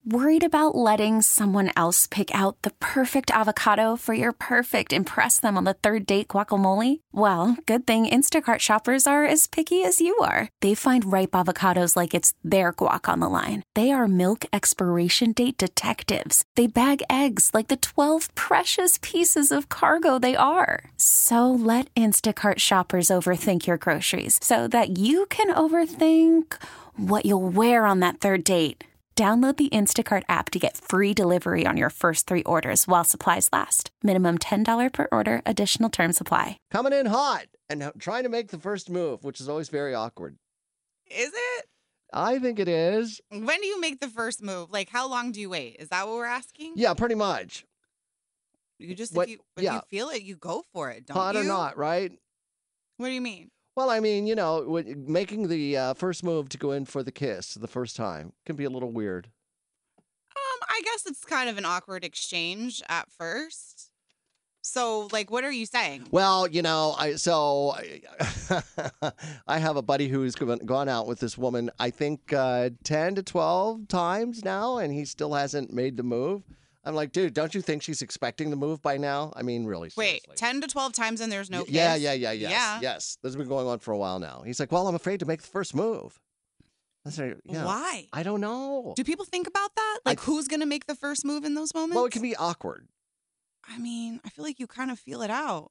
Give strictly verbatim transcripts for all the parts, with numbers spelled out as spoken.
Worried about letting someone else pick out the perfect avocado for your perfect impress them on the third date guacamole? Well, good thing Instacart shoppers are as picky as you are. They find ripe avocados like it's their guac on the line. They are milk expiration date detectives. They bag eggs like the twelve precious pieces of cargo they are. So let Instacart shoppers overthink your groceries so that you can overthink what you'll wear on that third date. Download the Instacart app to get free delivery on your first three orders while supplies last. Minimum ten dollars per order. Additional terms apply. Coming in hot and trying to make the first move, which is always very awkward. Is it? I think it is. When do you make the first move? Like, how long do you wait? Is that what we're asking? Yeah, pretty much. You just, What- if, you, if yeah. you feel it, you go for it, don't Hot you? or not, right? What do you mean? Well, I mean, you know, when- making the uh, first move to go in for the kiss the first time can be a little weird. Um, I guess it's kind of an awkward exchange at first. So, like, what are you saying? Well, you know, I so I, I have a buddy who's gone gone out with this woman, I think uh, ten to twelve times now, and he still hasn't made the move. I'm like, dude, don't you think she's expecting the move by now? I mean, really, seriously. Wait, ten to twelve times and there's no Y- kiss? Yeah, yeah, yeah, yes, Yeah. yes. This has been going on for a while now. He's like, well, I'm afraid to make the first move. I said, yeah, Why? I don't know. Do people think about that? I- Like, who's going to make the first move in those moments? Well, it can be awkward. I mean, I feel like you kind of feel it out.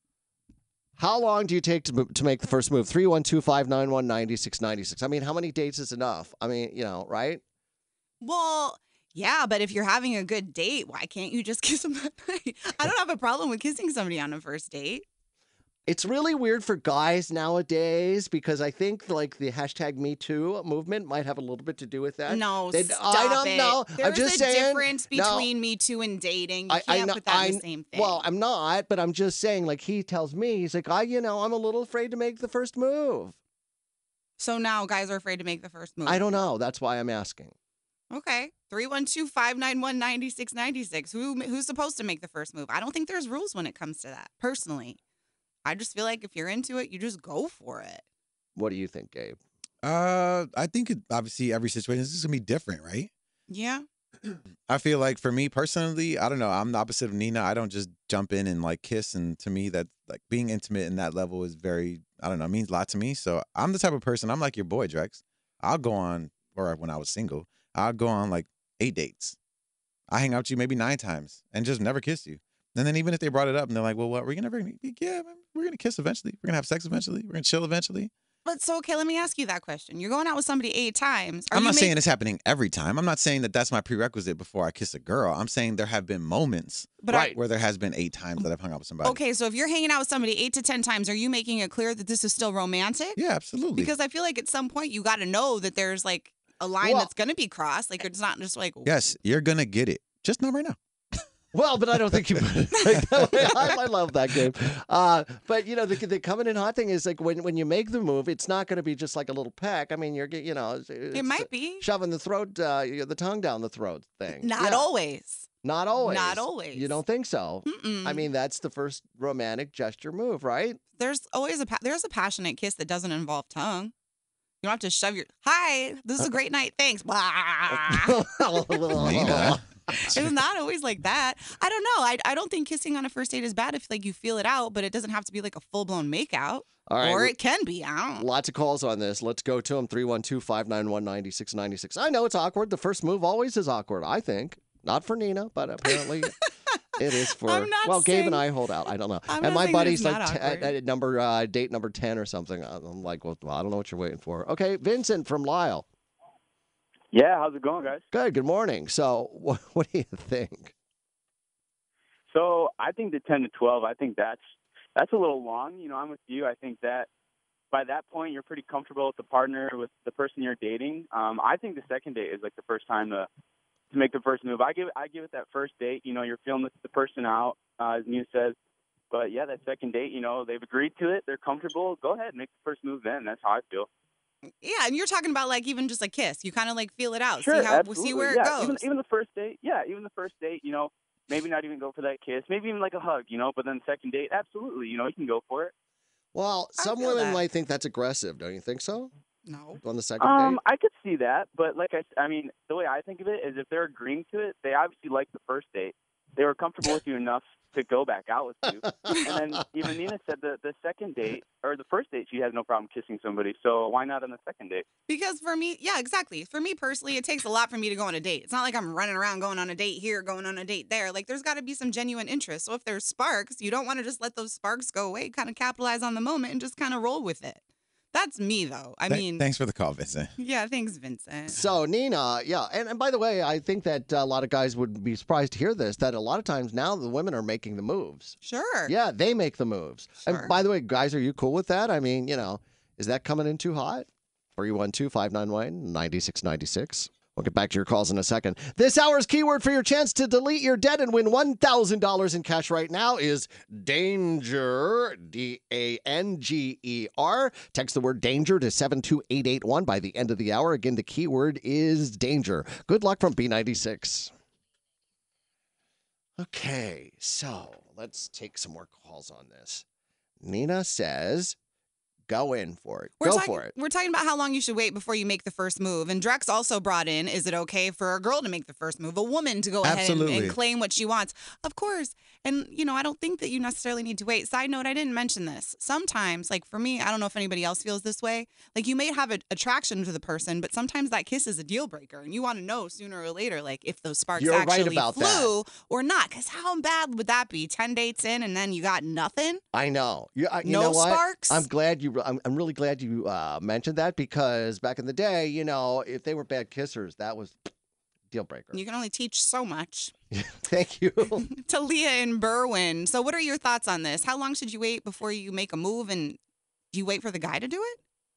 How long do you take to, mo- to make the first move? three one two, five nine one, nine six nine six. I mean, how many dates is enough? I mean, you know, right? Well, yeah, but if you're having a good date, why can't you just kiss them that night? I don't have a problem with kissing somebody on a first date. It's really weird for guys nowadays because I think like the hashtag Me Too movement might have a little bit to do with that. No, They- stop I don't it. know. There's I'm just a saying. difference No. between Me Too and dating. You I- I can't know- put that in I- the same thing. Well, I'm not, but I'm just saying. Like he tells me, he's like, I, you know, I'm a little afraid to make the first move. so now guys are afraid to make the first move. I don't know. That's why I'm asking. Okay. three one two, five nine one, nine six nine six. Who who's supposed to make the first move? I don't think there's rules when it comes to that, personally. I just feel like if you're into it, you just go for it. What do you think, Gabe? Uh, I think it, obviously every situation is just gonna be different, right? Yeah. I feel like for me personally, I don't know. I'm the opposite of Nina. I don't just jump in and like kiss, and to me, that like being intimate in that level is very, I don't know, means a lot to me. So I'm the type of person. I'm like your boy, Drex. I'll go on, or when I was single, I'll go on like eight dates. I hang out with you maybe nine times and just never kiss you. And then even if they brought it up and they're like, well, what, we're gonna never, yeah, man, we're gonna kiss eventually. We're gonna have sex eventually. We're gonna chill eventually. But so, okay, let me ask you that question. You're going out with somebody eight times. Are I'm you not make- saying it's happening every time. I'm not saying that that's my prerequisite before I kiss a girl. I'm saying there have been moments But I- where there has been eight times that I've hung out with somebody. Okay, so if you're hanging out with somebody eight to ten times, are you making it clear that this is still romantic? Yeah, absolutely. Because I feel like at some point you got to know that there's like a line Well- that's going to be crossed. Like it's not just like, Yes, you're gonna get it. Just not right now. Well, but I don't think you put it like that way. I, I love that game. Uh, but, you know, the, the coming in hot thing is like when, when you make the move, it's not going to be just like a little peck. I mean, you're, get- you know, it's, it might be. shoving the throat, uh, the tongue down the throat thing. Not Yeah. always. Not always. Not always. You don't think so? Mm-mm. I mean, that's the first romantic gesture move, right? There's always a pa- there's a passionate kiss that doesn't involve tongue. You don't have to shove your hi. This is a great night. Thanks. Blah. Nina. It's not always like that. I don't know. I, I don't think kissing on a first date is bad if like you feel it out, but it doesn't have to be like a full blown makeout. All right. Or it can be. I don't know. Lots of calls on this. Let's go to them. three one two, five nine one, nine six nine six. I know it's awkward. The first move always is awkward, I think. Not for Nina, but apparently it is for. I'm not well, Gabe saying- and I hold out. I don't know. I'm and not my saying that buddy's it's like not t- at, awkward. at number uh, date number ten or something. I'm like, well, I don't know what you're waiting for. Okay, Vincent from Lyle. Yeah, how's it going, guys? Good. Good morning. So, what, what do you think? So I think the ten to twelve, I think that's that's a little long. You know, I'm with you. I think that by that point you're pretty comfortable with the partner, with the person you're dating. Um, I think the second date is like the first time to to make the first move. I give I give it that first date. You know, you're feeling the, the person out, uh, as Muse says. But yeah, that second date, you know, they've agreed to it. They're comfortable. Go ahead, make the first move. Then that's how I feel. Yeah, and you're talking about like even just a kiss. You kind of like feel it out. Sure, see how absolutely. see where yeah, it goes. Even, even the first date, yeah, even the first date, you know, maybe not even go for that kiss, maybe even like a hug, you know. But then second date, absolutely, you know, you can go for it. Well, I some feel women that. might think that's aggressive. Don't you think so? No. on the second Um, date? I could see that, but like I, s- I mean, the way I think of it is, if they're agreeing to it, they obviously like the first date. They were comfortable with you enough to go back out with you. And then even Nina said that the second date or the first date, she had no problem kissing somebody. So why not on the second date? Because for me, yeah, exactly. For me personally, it takes a lot for me to go on a date. It's not like I'm running around going on a date here, going on a date there. Like, there's got to be some genuine interest. So if there's sparks, you don't want to just let those sparks go away. Kind of capitalize on the moment and just kind of roll with it. That's me, though. I Th- mean, thanks for the call, Vincent. yeah, thanks, Vincent. So, Nina, yeah. And, and by the way, I think that a lot of guys would be surprised to hear this, that a lot of times now the women are making the moves. Sure. Yeah, they make the moves. Sure. And by the way, guys, are you cool with that? I mean, you know, is that coming in too hot? three one two, five nine one, nine six nine six. We'll get back to your calls in a second. This hour's keyword for your chance to delete your debt and win one thousand dollars in cash right now is danger, D A N G E R. Text the word danger to seven two eight eight one by the end of the hour. Again, the keyword is danger. Good luck from B ninety-six. Okay, so let's take some more calls on this. Nina says, go in for it. We're Go talking, for it. We're talking about how long you should wait before you make the first move. And Drex also brought in, is it okay for a girl to make the first move, a woman to go ahead and, Absolutely. and claim what she wants? Of course. And, you know, I don't think that you necessarily need to wait. Side note, I didn't mention this. Sometimes, like for me, I don't know if anybody else feels this way. Like, you may have an attraction to the person, but sometimes that kiss is a deal breaker. And you want to know sooner or later, like, if those sparks You're right actually about flew or not. Because how bad would that be? ten dates in and then you got nothing? I know. You, I- you No know what? sparks? I'm glad you. I'm, I'm really glad you uh, mentioned that, because back in the day, you know, if they were bad kissers, that was deal breaker. You can only teach so much. Thank you. Talia in Berwyn. So what are your thoughts on this? How long should you wait before you make a move, and do you wait for the guy to do it?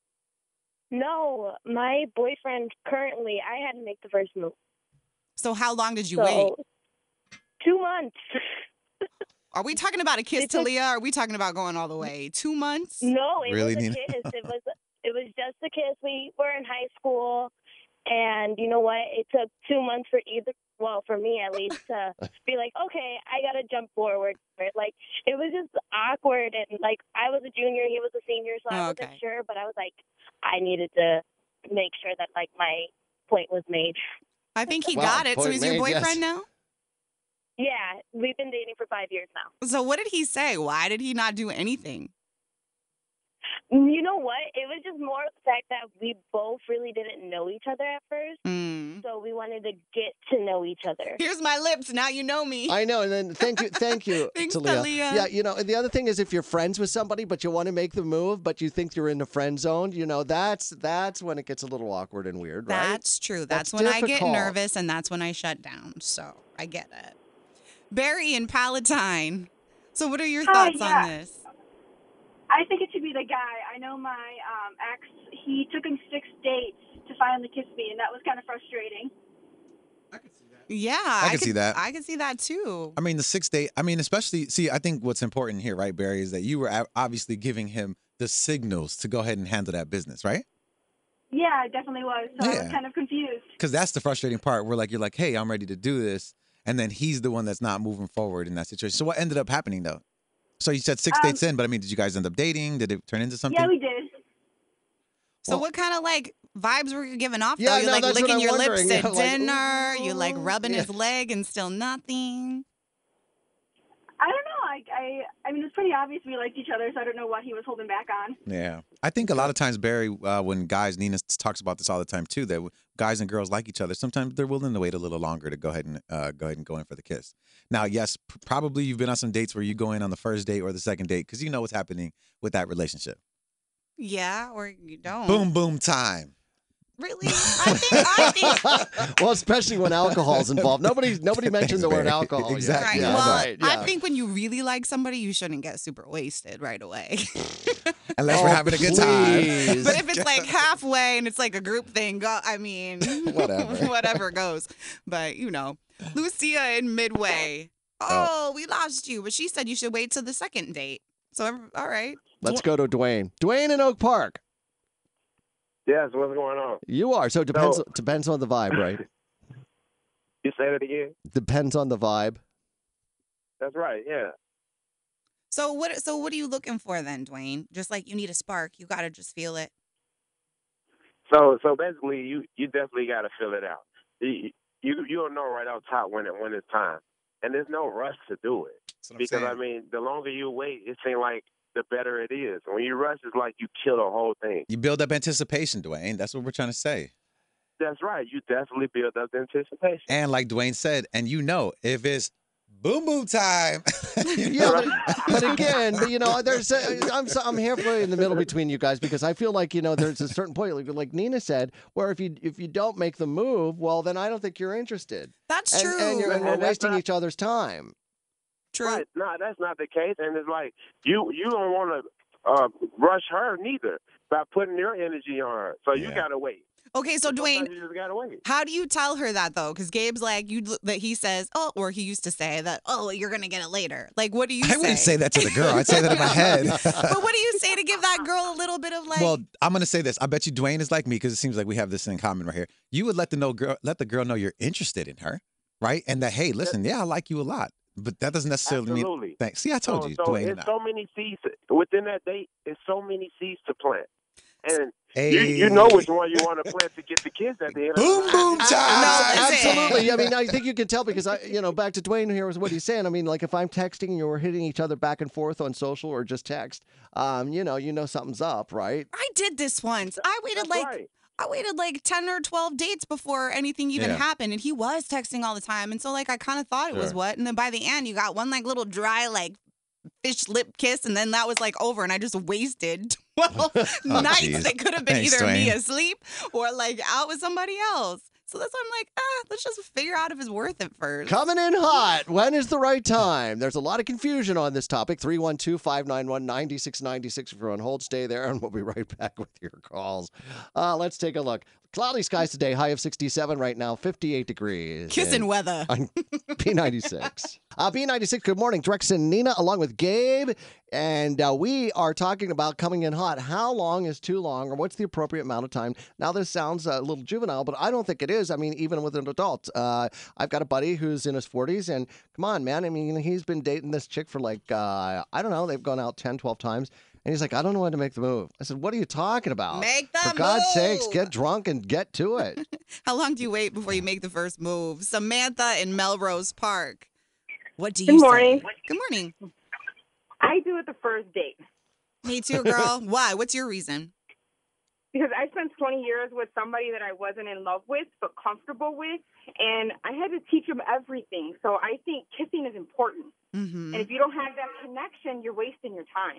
No, my boyfriend currently, I had to make the first move. So how long did you so, wait? Two months. Are we talking about a kiss, It took- Talia? Or are we talking about going all the way? Two months? No, it Really, was a Nina? kiss. It was it was just a kiss. We were in high school, and you know what? It took two months for either, well, for me at least, to be like, okay, I gotta jump forward. Like, it was just awkward, and like I was a junior, he was a senior, so I Oh, wasn't okay. sure, but I was like, I needed to make sure that like my point was made. I think he Wow, got it. So point he's your made, yes. boyfriend now? Yeah, we've been dating for five years now. So what did he say? Why did he not do anything? You know what? It was just more the fact that we both really didn't know each other at first. Hmm. So we wanted to get to know each other. Here's my lips. Now you know me. I know. And then thank you, thank you, Thanks, Talia. Talia. Yeah, you know, and the other thing is, if you're friends with somebody but you want to make the move, but you think you're in the friend zone, you know, that's that's when it gets a little awkward and weird, right? That's true. That's, That's when I get difficult. nervous, and that's when I shut down. So I get it. Barry in Palatine. So what are your Hi, thoughts yeah. on this? I think it should be the guy. I know my um, ex, he took him six dates to finally kiss me, and that was kind of frustrating. Yeah, I can see that. I can see that too. I mean, the six day, I mean, especially, see, I think what's important here, right, Barry, is that you were a- obviously giving him the signals to go ahead and handle that business, right? Yeah, it definitely was. So I Yeah. was kind of confused. Because that's the frustrating part where, like, you're like, hey, I'm ready to do this. And then he's the one that's not moving forward in that situation. So what ended up happening, though? So you said six Um, dates in, but I mean, did you guys end up dating? Did it turn into something? Yeah, we did. So Well- what kind of like vibes were you giving off? Yeah, though? You're no, like that's what licking I'm your lips wondering. at Yeah, like, dinner. You're like ooh, rubbing yeah. his leg and still nothing. I don't know. I, I, I mean, it's pretty obvious we liked each other, so I don't know what he was holding back on. Yeah. I think a lot of times, Barry, uh, when guys, Nina talks about this all the time too, that when guys and girls like each other, sometimes they're willing to wait a little longer to go ahead and uh, go ahead and go in for the kiss. Now, yes, p- probably you've been on some dates where you go in on the first date or the second date because you know what's happening with that relationship. Yeah, or you don't. Boom, boom time. Really? I think. I think. Well, especially when alcohol's involved. Nobody nobody mentioned Thanks, the word Barry. alcohol. yet. Exactly. Right. Yeah, well, right, yeah. I think when you really like somebody, you shouldn't get super wasted right away. Unless Oh, we're having a good time. please. But if it's like halfway and it's like a group thing, go, I mean, Whatever. whatever goes. But you know, Lucia in Midway. Oh, we lost you. But she said you should wait till the second date. So every- all right. Let's go to Dwayne. Dwayne in Oak Park. Yes, what's going on? You are. So it depends So- depends on the vibe, right? You say that again? Depends on the vibe. That's right, yeah. So what? So what are you looking for then, Dwayne? Just like you need a spark, you gotta just feel it. So so basically, you you definitely got to fill it out. You you you'll know right off top when it when it's time, and there's no rush to do it. That's what I'm Because saying. I mean, the longer you wait, it seems like the better it is. When you rush, it's like you kill the whole thing. You build up anticipation, Dwayne. That's what we're trying to say. That's right. You definitely build up the anticipation. And like Dwayne said, and you know, if it's boom boom time. you Yeah, know? but, but again, but, you know, there's a, I'm so- I'm halfway in the middle between you guys because I feel like you know there's a certain point, like, like Nina said, where if you if you don't make the move, well, then I don't think you're interested. That's And, true. and, you're, and we're And that's wasting not- each other's time. True. Right. No, that's not the case. And it's like you you don't want to uh, rush her neither by putting your energy on her. So you Yeah. got to wait. Okay, so Sometimes Dwayne, you just got to wait. how do you tell her that though? Because Gabe's like you that he says, oh, or he used to say that, oh, you're gonna get it later. Like, what do you I say? wouldn't say that to the girl. I'd say that in my head. But what do you say to give that girl a little bit of like? Well, I'm gonna say this. I bet you Dwayne is like me because it seems like we have this in common right here. You would let the know girl, let the girl know you're interested in her, right? And that hey, listen, yeah, I like you a lot, but that doesn't necessarily Absolutely. mean thanks. See, I told so, you, so Dwayne. it's so many seeds within that date. It's so many seeds to plant, and Hey. you, you know which one you want to plant to get the kids at the end. Boom of the boom night. time. No, listen. Absolutely. I mean, I think you can tell because I, you know, back to Dwayne here was what he's saying. I mean, like if I'm texting and we're hitting each other back and forth on social or just text, um, you know, you know something's up, right? I did this once. I waited That's like right. I waited like ten or twelve dates before anything even Yeah. happened. And he was texting all the time. And so, like, I kind of thought it was Sure. what. And then by the end, you got one, like, little dry, like, fish lip kiss. And then that was, like, over. And I just wasted twelve nights geez. that could have been Thanks, either me Dwayne. asleep or, like, out with somebody else. So that's why I'm like, ah, let's just figure out if it's worth it first. Coming in hot. When is the right time? There's a lot of confusion on this topic. three one two, five nine one, nine six nine six. If you're on hold, stay there, and we'll be right back with your calls. Uh, let's take a look. Cloudy skies today, high of sixty-seven right now, fifty-eight degrees. Kissing And weather. on B ninety-six. Uh, B ninety-six, good morning. Drex and Nina, along with Gabe. And uh, we are talking about coming in hot. How long is too long, or what's the appropriate amount of time? Now, this sounds a little juvenile, but I don't think it is. I mean, even with an adult. Uh, I've got a buddy who's in his forties, and come on, man. I mean, he's been dating this chick for like, uh, I don't know, they've gone out ten, twelve times. And he's like, I don't know when to make the move. I said, what are you talking about? Make the For God's sakes, move. get drunk and get to it. How long do you wait before you make the first move? Samantha in Melrose Park. What do you Good say? morning. Good morning. I do it the first date Me too, girl. Why? What's your reason? because I spent twenty years with somebody that I wasn't in love with but comfortable with, and I had to teach him everything. So I think kissing is important. Mm-hmm. And if you don't have that connection, you're wasting your time.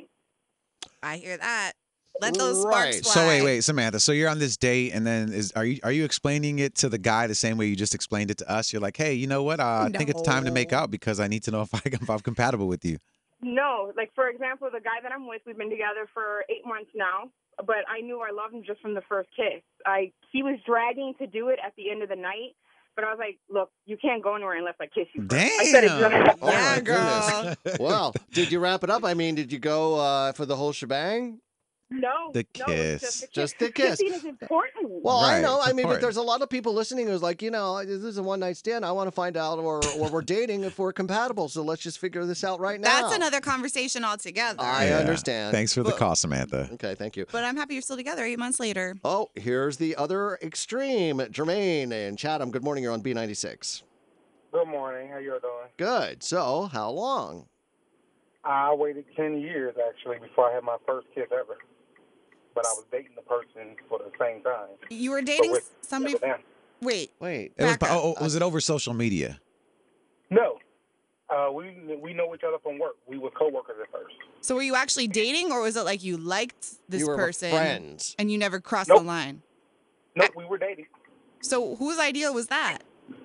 I hear that. Let those sparks Right. fly. So wait, wait, Samantha. So you're on this date, and then is are you are you explaining it to the guy the same way you just explained it to us? You're like, hey, you know what? Uh, I think it's time to make No. out because I need to know if I if I'm compatible with you. No, like for example, the guy that I'm with, we've been together for eight months now, but I knew I loved him just from the first kiss. I he was dragging to do it at the end of the night, but I was like, look, you can't go anywhere unless I kiss you. first. I said it Damn. just- Oh, Yeah, my girl. goodness. Well, did you wrap it up? I mean, did you go uh, for the whole shebang? No, The no, it's kiss. just the kiss. Just the kiss. Kissing is important. Well, I Right, know. it's I mean, but important. there's a lot of people listening who's like, you know, this is a one night stand. I want to find out, or, or we're dating if we're compatible. So let's just figure this out right now. That's another conversation altogether. I Yeah. understand. Thanks for the But- call, Samantha. Okay, thank you. But I'm happy you're still together eight months later. Oh, here's the other extreme. Jermaine and Chatham, good morning. You're on B ninety-six. Good morning. How you doing? Good. So, how long? I waited ten years actually before I had my first kiss ever. But I was dating the person for the same time. You were dating with- somebody. Yeah, but now- Wait. Wait. It was, Back up. oh, oh, was it over social media? No. Uh, we we know each other from work. We were coworkers at first. So were you actually dating, or was it like you liked this you were person friends. and you never crossed Nope. the line? No, we were dating. So whose idea was that?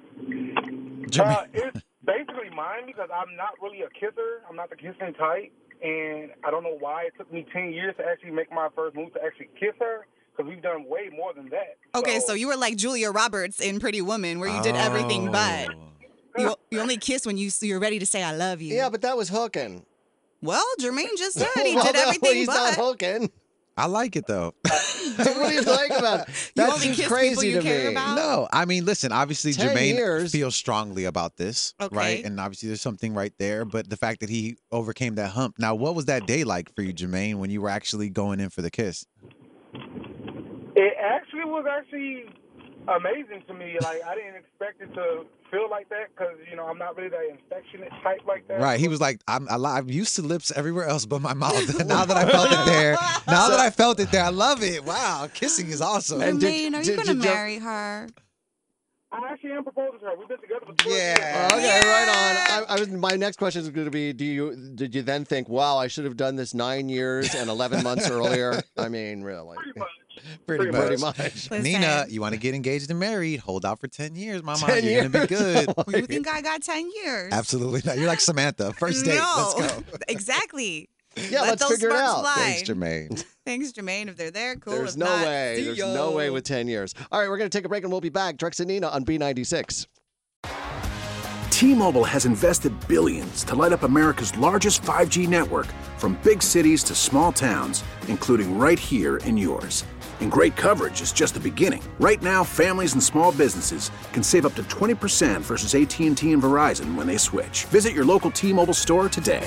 Jermaine. Uh, it's basically mine because I'm not really a kisser. I'm not the kissing type, and I don't know why it took me ten years to actually make my first move to actually kiss her. Because we've done way more than that. Okay, so, you were like Julia Roberts in Pretty Woman, where you did everything but Oh. you, you only kiss when you you're ready to say I love you. Yeah, but that was hooking. Well, Jermaine just said he Well, did no, everything he's but. not hooking. I like it though. What do you think about it? That only seems kiss people crazy you to care me. about? No, I mean, listen. Obviously, ten Jermaine years. feels strongly about this, Okay. right? And obviously, there's something right there. But the fact that he overcame that hump. Now, what was that day like for you, Jermaine, when you were actually going in for the kiss? It actually it was actually amazing to me. Like, I didn't expect it to feel like that because, you know, I'm not really that affectionate type like that. Right. He was like, I'm, I'm used to lips everywhere else but my mouth. Now that I felt it there, now that I felt it there, I love it. Wow. Kissing is awesome. And Jermaine, are you going to marry her? I actually am proposing to her. We've been together for two yeah. years. Okay, Yeah. right on. I, I was. My next question is going to be: Do you did you then think, wow, I should have done this nine years and eleven months earlier? I mean, really. Pretty much. Pretty, Pretty much. much. Listen, Nina, you want to get engaged and married? Hold out for ten years, Mama. ten You're going to be years. good. you think I got ten years? Absolutely not. You're like Samantha. First date. No. Let's go. Exactly. Yeah, Let let's those figure it sparks out. fly. Thanks, Jermaine. Thanks, Jermaine. If they're there, cool. There's If no not, way. see There's ya. no way with ten years. All right, we're going to take a break and we'll be back. Drex and Nina on B ninety-six. T-Mobile has invested billions to light up America's largest five G network, from big cities to small towns, including right here in yours. And great coverage is just the beginning. Right now, families and small businesses can save up to twenty percent versus A T and T and Verizon when they switch. Visit your local T-Mobile store today.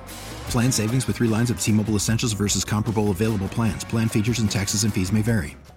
Plan savings with three lines of T-Mobile Essentials versus comparable available plans. Plan features and taxes and fees may vary.